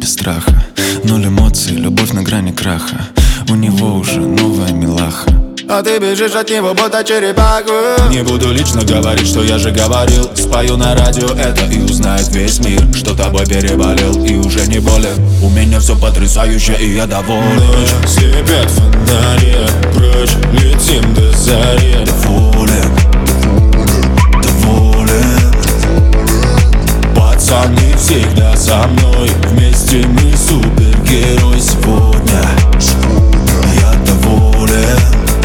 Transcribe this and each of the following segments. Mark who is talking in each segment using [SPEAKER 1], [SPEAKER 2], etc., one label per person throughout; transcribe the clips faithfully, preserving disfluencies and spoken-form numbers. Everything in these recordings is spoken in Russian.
[SPEAKER 1] без страха. Ноль эмоций, любовь на грани краха. У него уже новая милаха.
[SPEAKER 2] А ты бежишь от него, будто черепаху.
[SPEAKER 3] Не буду лично говорить, что я же говорил. Спою на радио это и узнает весь мир, что тобой переболел и уже не болен. У меня все потрясающе и я доволен.
[SPEAKER 2] Ночь слепят фонари, прочь летим до зари.
[SPEAKER 3] Доволен, доволен. Пацаны всегда со мной, вместе мы супергерой сегодня. Я доволен.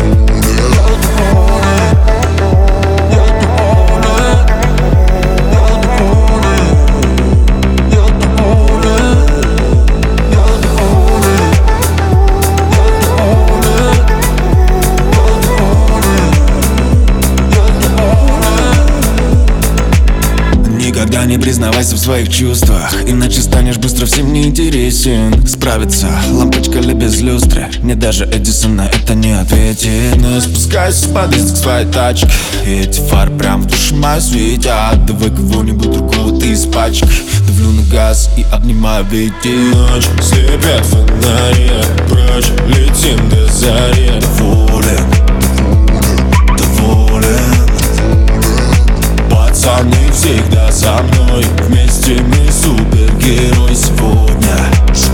[SPEAKER 1] Никогда не признавайся в своих чувствах, иначе станешь быстро всем неинтересен. Справиться, лампочка ли без люстры, мне даже Эдисона это не ответит.
[SPEAKER 3] Но я спускаюсь в подъезд к своей тачке, и эти фары прям в душу мою светят. Давай кого-нибудь другого ты из пачки. Давлю на газ и обнимаю ветер.
[SPEAKER 2] Ночь слепят фонари, прочь летим до зари.
[SPEAKER 3] Доволен, доволен. Пацаны всегда со мной, вместе мы супергерой сегодня.